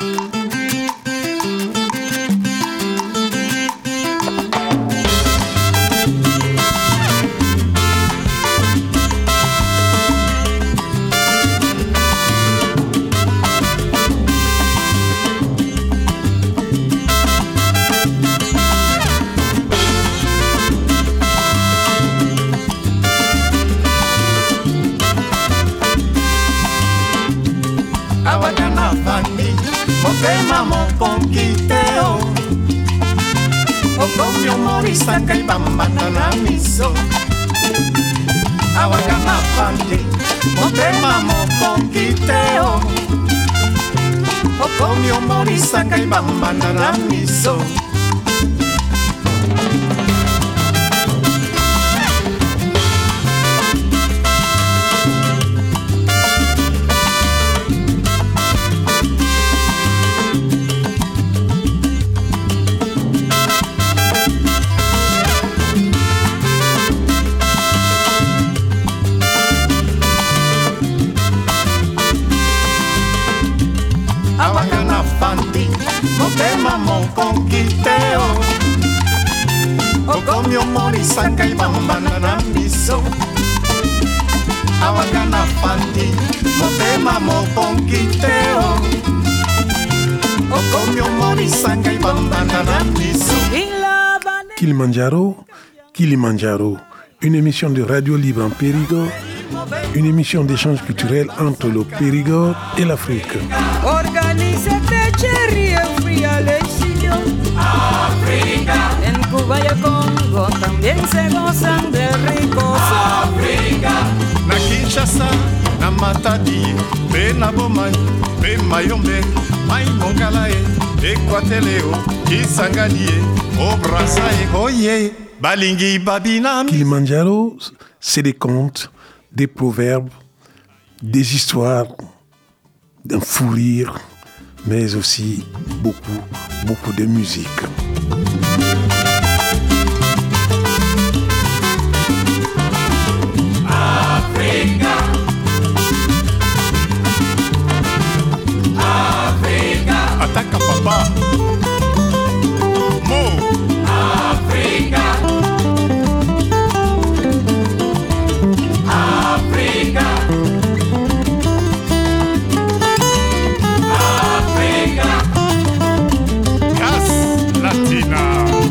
Motema mokonkiteo Okomio morisa kai bambana na miso Awagana pandi Motema mokonkiteo Okomio morisa kai bambana na miso Motema mokonkiteo Okomio morisa kai bambana na miso Awagana pandi Motema mokonkiteo Okomio morisa kai bambana na miso Kilimandjaro, une émission de radio libre en Périgord, une émission d'échange culturel entre le Périgord et l'Afrique. África. En Cuba y el Congo también se gozan de ricos. África. Na Kinshasa, na Matadi, pe na Bomai, pe Mayombe, Mai Mongalae, Equateleo, Kisangani, Obrasae, Oye, Balingi Babinam. Kilimandjaro, c'est des contes, des proverbes, des histoires, d'un fou rire, mais aussi beaucoup de musique. Africa, Africa, ataca papá, Mo, Africa, Africa. Latina.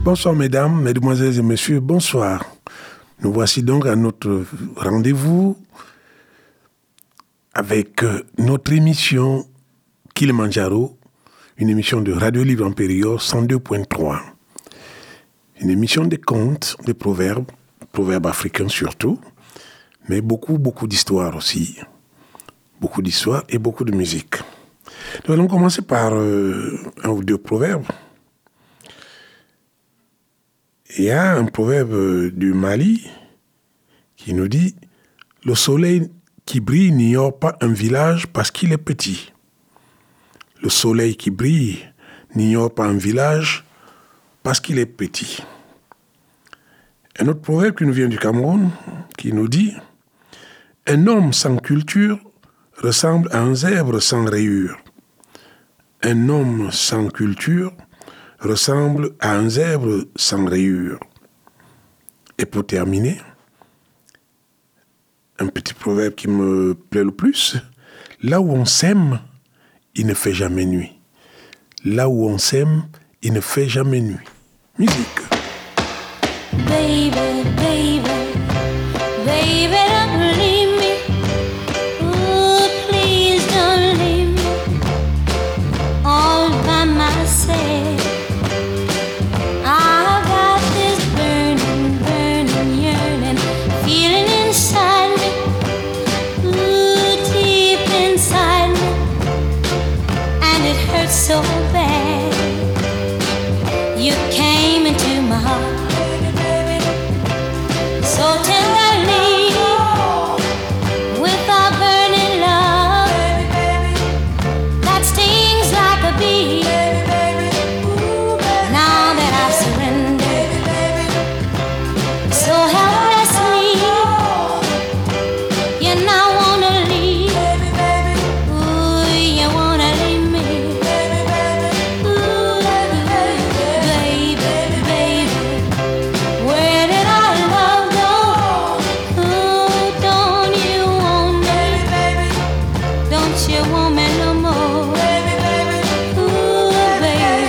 Bonsoir mesdames, mesdemoiselles et messieurs, bonsoir. Nous voici donc à notre rendez-vous avec notre émission Kilimanjaro, une émission de Radio Libre en Périgord 102.3. Une émission de contes, de proverbes africains surtout, mais beaucoup d'histoires aussi. Beaucoup d'histoires et beaucoup de musique. Nous allons commencer par un ou deux proverbes. Il y a un proverbe du Mali qui nous dit « Le soleil qui brille n'ignore pas un village parce qu'il est petit. Le soleil qui brille n'ignore pas un village parce qu'il est petit. » Un autre proverbe qui nous vient du Cameroun qui nous dit « Un homme sans culture ressemble à un zèbre sans rayures. Un homme sans culture ressemble à un zèbre sans rayures. » Et pour terminer, un petit proverbe qui me plaît le plus. Là où on s'aime, il ne fait jamais nuit. Là où on s'aime, il ne fait jamais nuit. Musique. Baby, baby, baby, don't leave me. Ooh, please don't leave me all by myself. I've got this burning, burning, yearning feeling inside me. Ooh, deep inside me, and it hurts so bad. You came into my heart so tenderly, with a burning love that stings like a bee. Now that I've surrendered so helplessly, you now wanna leave. Ooh, you wanna leave me. Ooh, baby, baby, where did our love go? Ooh, don't you want me? Don't you want me no more? Ooh, baby.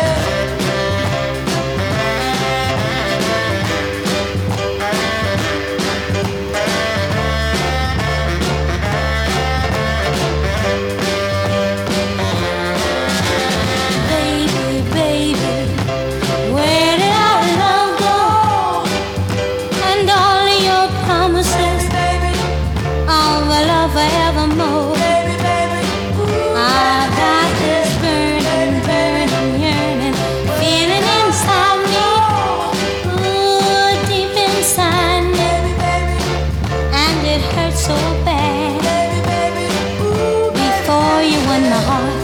Baby, baby, where did our love go? And all of your promises of a love forevermore. I got this burning, burning, yearning feeling inside me. Ooh, deep inside me, and it hurts so bad. Before you won my heart,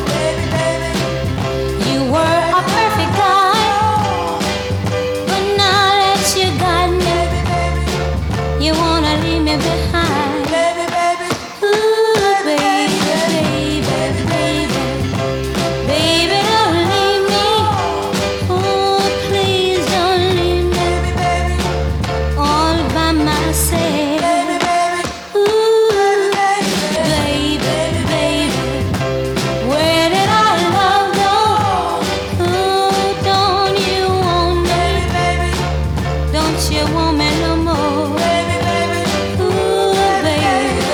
you were a perfect guy, but now that you got me, you wanna leave me behind. Ooh, baby, baby, baby, baby, don't leave me. Oh, please don't leave me all by myself. Ooh, baby, baby, where did our love go? Ooh, don't you want me? Don't you want me no more? Ooh, baby.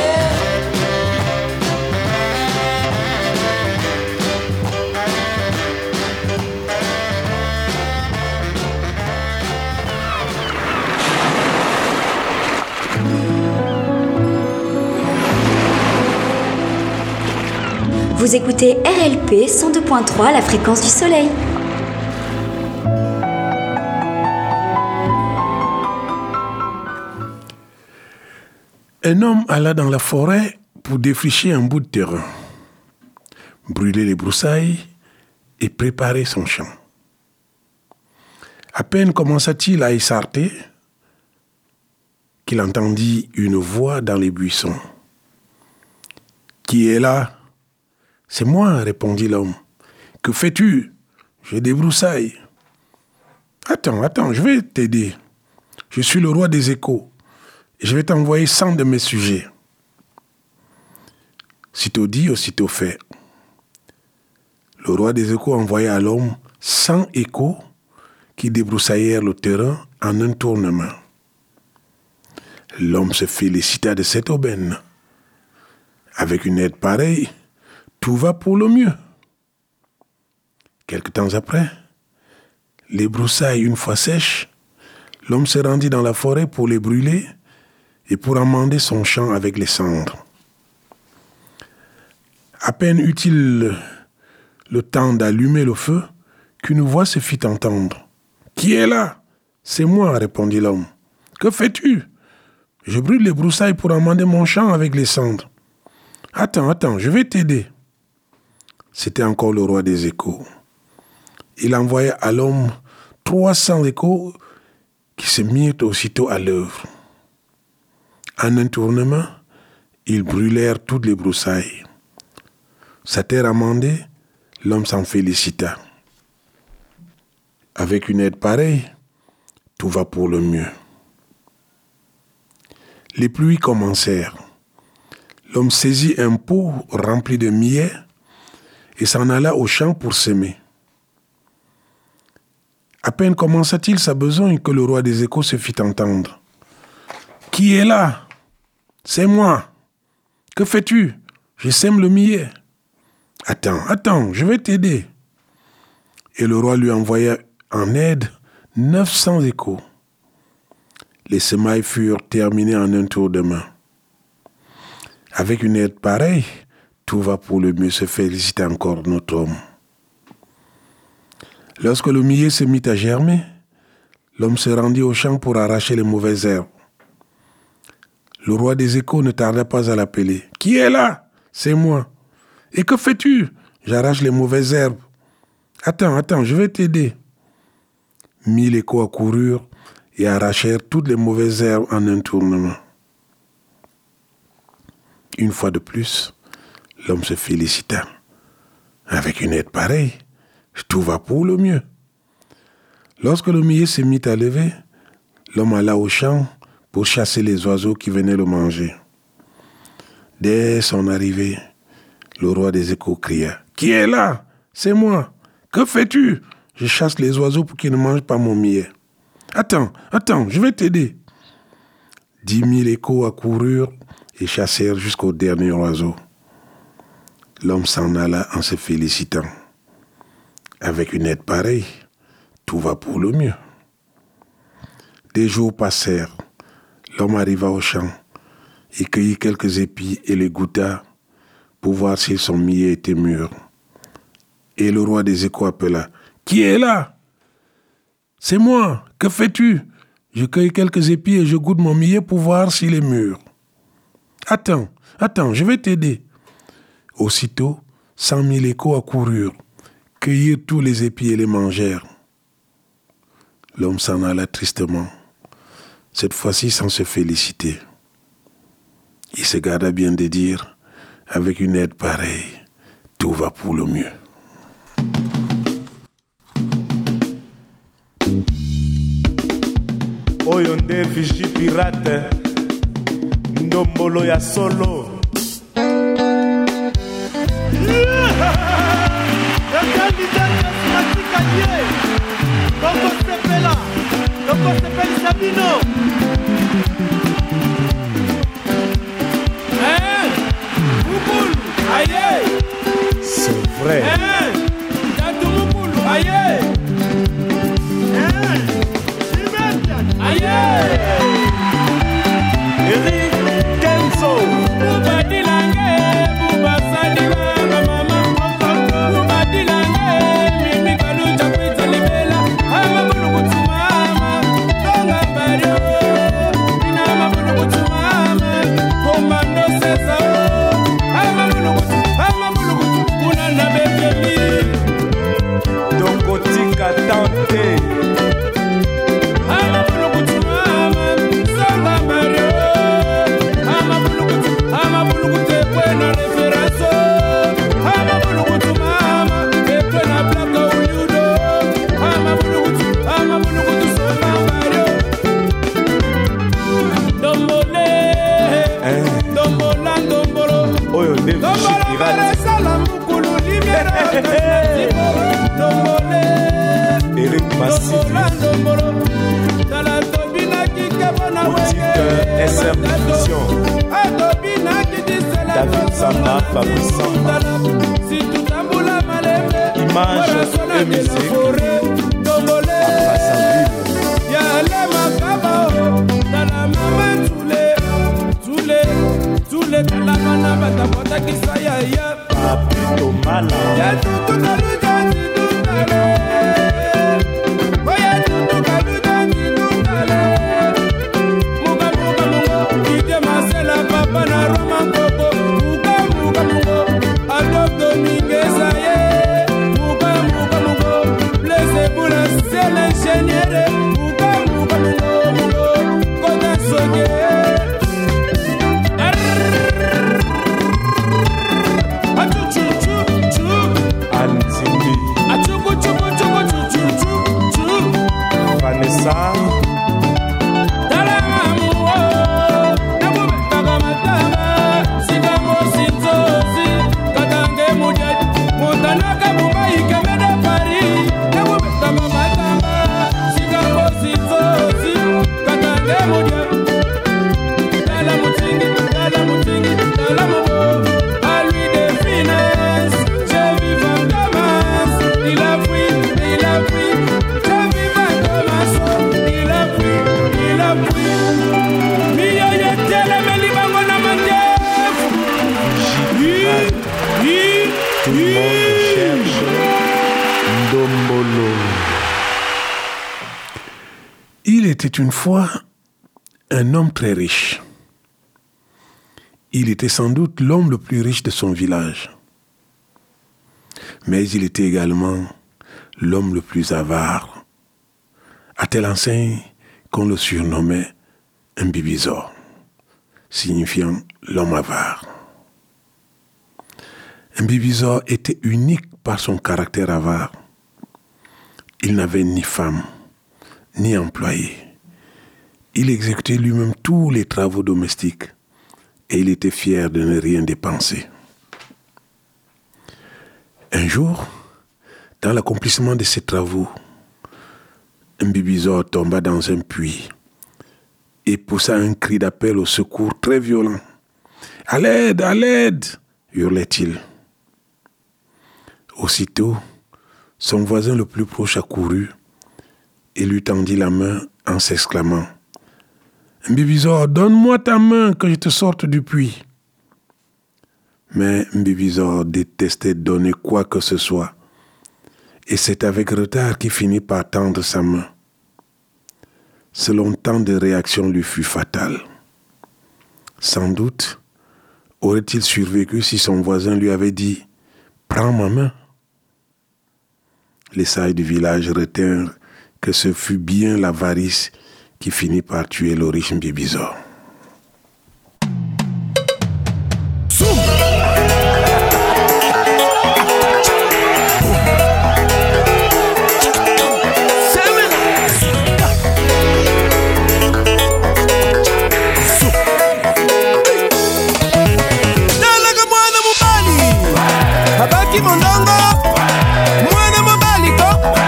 Vous écoutez RLP 102.3, la fréquence du soleil. Un homme alla dans la forêt pour défricher un bout de terrain, brûler les broussailles et préparer son champ. À peine commença-t-il à essarter qu'il entendit une voix dans les buissons. « Qui est là ?»« C'est moi, répondit l'homme. »« Que fais-tu ?»« J'ai des broussailles. »« Attends, je vais t'aider. Je suis le roi des échos. Et je vais t'envoyer 100 de mes sujets. » Sitôt dit, aussitôt fait. Le roi des échos envoya à l'homme 100 échos qui débroussaillèrent le terrain en un tournement. L'homme se félicita de cette aubaine. Avec une aide pareille, tout va pour le mieux. Quelque temps après, les broussailles une fois sèches, l'homme se rendit dans la forêt pour les brûler et pour amender son champ avec les cendres. À peine eut-il le temps d'allumer le feu qu'une voix se fit entendre. « Qui est là ? » ?»« C'est moi, répondit l'homme. »« Que fais-tu ? » »« Je brûle les broussailles pour amender mon champ avec les cendres. »« Attends, je vais t'aider. » C'était encore le roi des échos. Il envoya à l'homme 300 échos qui se mirent aussitôt à l'œuvre. En un tournement, ils brûlèrent toutes les broussailles. Sa terre amendée, l'homme s'en félicita. Avec une aide pareille, tout va pour le mieux. Les pluies commencèrent. L'homme saisit un pot rempli de millet et s'en alla au champ pour semer. À peine commença-t-il sa besogne que le roi des échos se fit entendre. « Qui est là ? C'est moi. Que fais-tu ? Je sème le millet. »« Attends, je vais t'aider. » Et le roi lui envoya en aide 900 échos. Les semailles furent terminées en un tour de main. Avec une aide pareille, tout va pour le mieux, se félicite encore notre homme. Lorsque le millet se mit à germer, l'homme se rendit au champ pour arracher les mauvaises herbes. Le roi des échos ne tarda pas à l'appeler. « Qui est là ? C'est moi. Et que fais-tu ? J'arrache les mauvaises herbes. Attends, je vais t'aider. » 1000 échos accoururent et arrachèrent toutes les mauvaises herbes en un tournement. Une fois de plus, l'homme se félicita. Avec une aide pareille, tout va pour le mieux. Lorsque le millet se mit à lever, l'homme alla au champ pour chasser les oiseaux qui venaient le manger. Dès son arrivée, le roi des échos cria « Qui est là ? C'est moi. Que fais-tu ? Je chasse les oiseaux pour qu'ils ne mangent pas mon millet. »« Attends, je vais t'aider. » 10 000 échos accoururent et chassèrent jusqu'au dernier oiseau. L'homme s'en alla en se félicitant. Avec une aide pareille, tout va pour le mieux. Des jours passèrent. L'homme arriva au champ. Il cueillit quelques épis et les goûta pour voir si son millet était mûr. Et le roi des échos appela « Qui est là ? » ?»« C'est moi. Que fais-tu ? Je cueille quelques épis et je goûte mon millet pour voir s'il est mûr. »« Attends, je vais t'aider. » Aussitôt, 100 000 échos accoururent, cueillirent tous les épis et les mangèrent. L'homme s'en alla tristement, cette fois-ci sans se féliciter. Il se garda bien de dire, avec une aide pareille, tout va pour le mieux. Oyo nde Vigie Pirate ndombolo ya solo c'est vrai. Eric Kenzo Dokotika Tante Oyo nde Vigie Pirate Eric Massidi, boutique SR Division, David Samba, Fabrice Samba, Image et musique, Papito Mala. Il était une fois un homme très riche. Il était sans doute l'homme le plus riche de son village. Mais il était également l'homme le plus avare, à telle enseigne qu'on le surnommait un bibizor, signifiant l'homme avare. Un bibizor était unique par son caractère avare. Il n'avait ni femme, ni employé. Il exécutait lui-même tous les travaux domestiques et il était fier de ne rien dépenser. Un jour, dans l'accomplissement de ses travaux, un bibizor tomba dans un puits et poussa un cri d'appel au secours très violent. « À l'aide, à l'aide !» hurlait-il. Aussitôt, son voisin le plus proche accourut et lui tendit la main en s'exclamant « Mbibizor, donne-moi ta main que je te sorte du puits. » Mais Mbibizor détestait donner quoi que ce soit et c'est avec retard qu'il finit par tendre sa main. Ce long temps de réaction lui fut fatal. Sans doute aurait-il survécu si son voisin lui avait dit « Prends ma main ». Les sages du village retinrent que ce fut bien l'avarice qui finit par tuer le riche Mbibizor.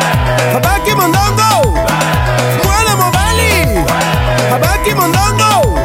Habaki mondongo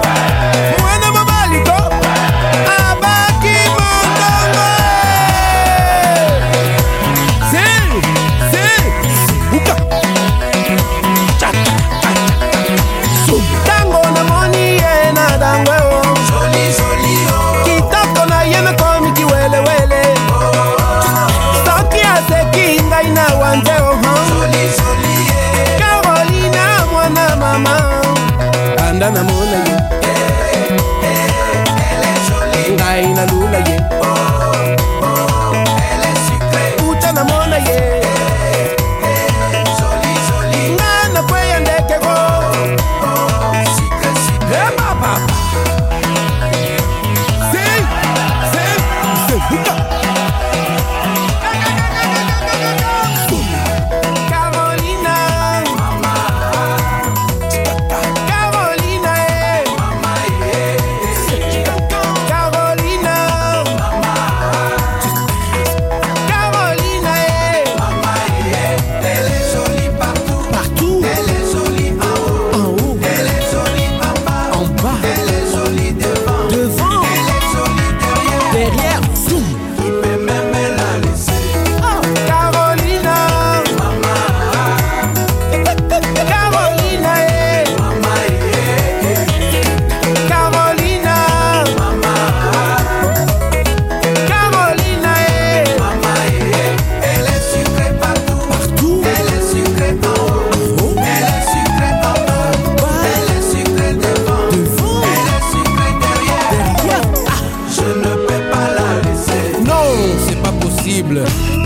véritable.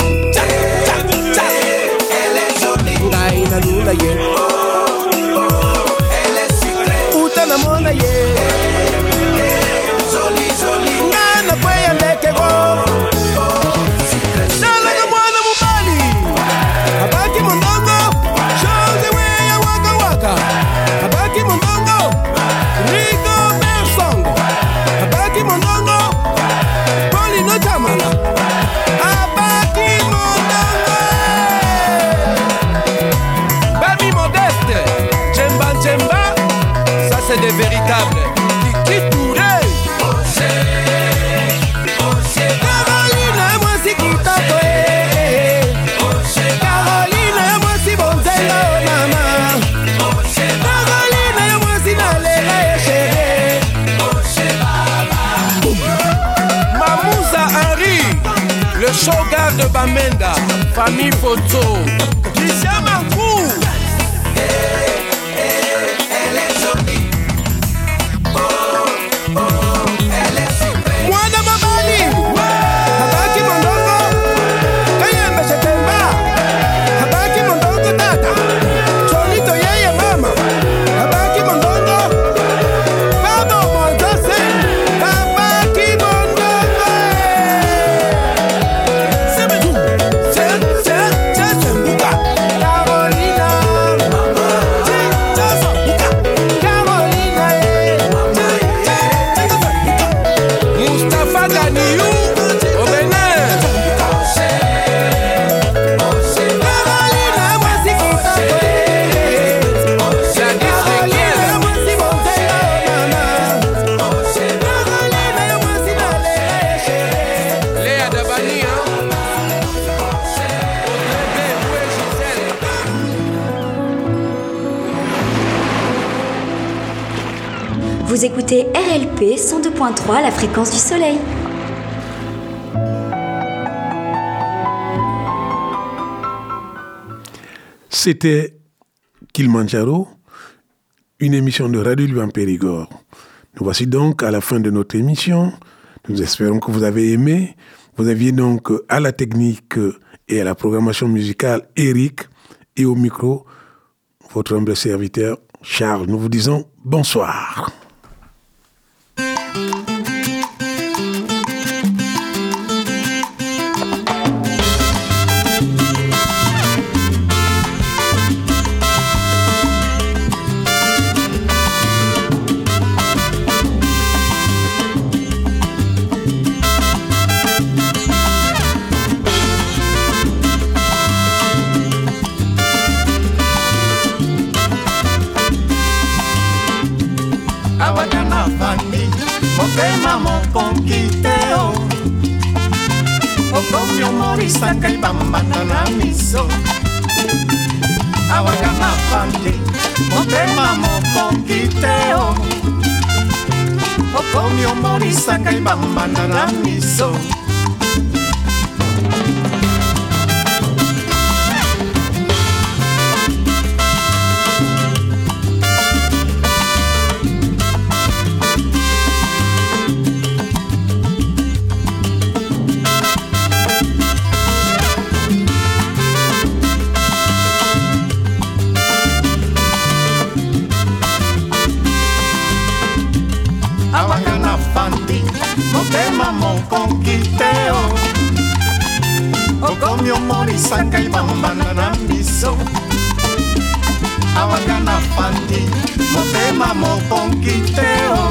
Ngaina lula ye. Utana mona ye. Ngana kwaya leke go. Shala ga mwana mubali. Abaki mondongo. Shoze weya waka waka. Abaki mondongo. Rico Bersong. Abaki mondongo. Poli no chamala. Abaki mondongo. Baby modeste. Djemba djemba. Ça c'est des véritables. Kiki Touré. Caroline, moi si kitoko. Caroline, moi si bonzela mama. Caroline, moi si nalela chérie. Mamouza Henri, le shogar de Bamenda, famille Photo. Christian Marcou. Mwana mabali. Habaki mondongo. Kayembe shetemba. Habaki mondongo tata. Cholito yeye mama. Habaki mondongo. Babo Mozase. Habaki mondongo. Sebedu. Sembuka. Carolina. Carolina. Mustafa Ganiou au Bénin. Carolina, moi si Léa Dabani, Vous écoutez RLP 102.3, la fréquence du soleil. C'était Kilimanjaro, une émission de Radio Liban Périgord. Nous voici donc à la fin de notre émission. Nous espérons que vous avez aimé. Vous aviez donc à la technique et à la programmation musicale Eric et au micro votre humble serviteur Charles. Nous vous disons bonsoir. Awakana fandi, motema mokonkiteo. Okomio morisa kai bambana na miso. Awakana fandi, motema mokonkiteo. Okomio morisa kai bambana na miso. Awakana fandi, motema mokonkiteo. Okomio morisa kai bambana na miso. Awakana fandi, motema mokonkiteo.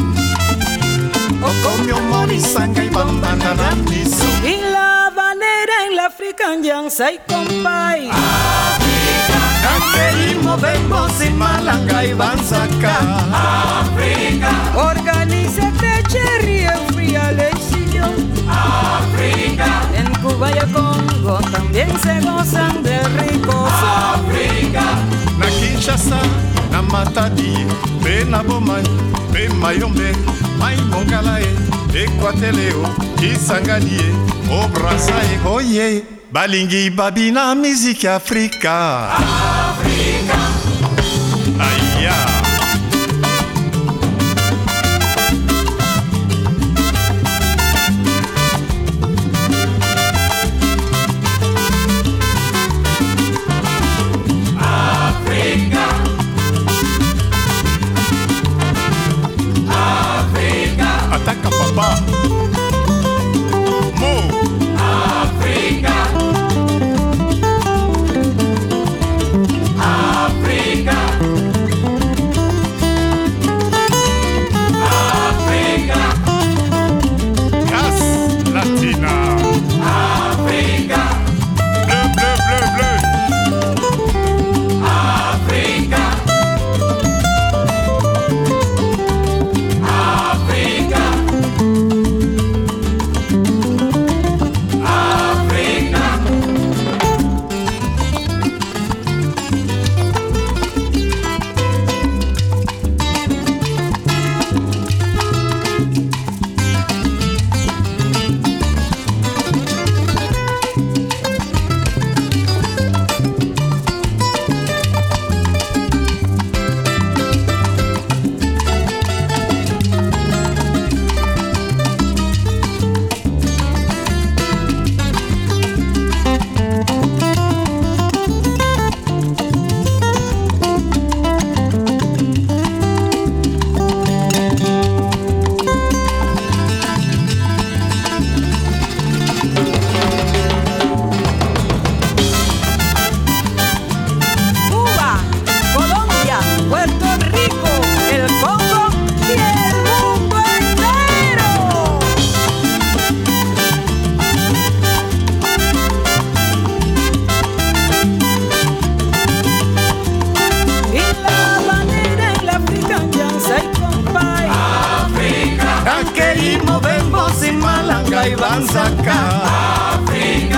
Okomio morisa kai bambana na miso. En La Habanera, en la African Sai Compay. Kankerimo vengo sin malanga y banzaka. África, Organízate, Cherry, en fría lección. África, En Cuba y Congo también se gozan de ricos. África. Na Kinshasa, na Matadi, pe na Bomai, pe Mayombe, Mai Mongalae, Equateleo, Kisangani, O Brasae, Oye, Balingi Babina, musique Africa. Africa. Aïe. Africa.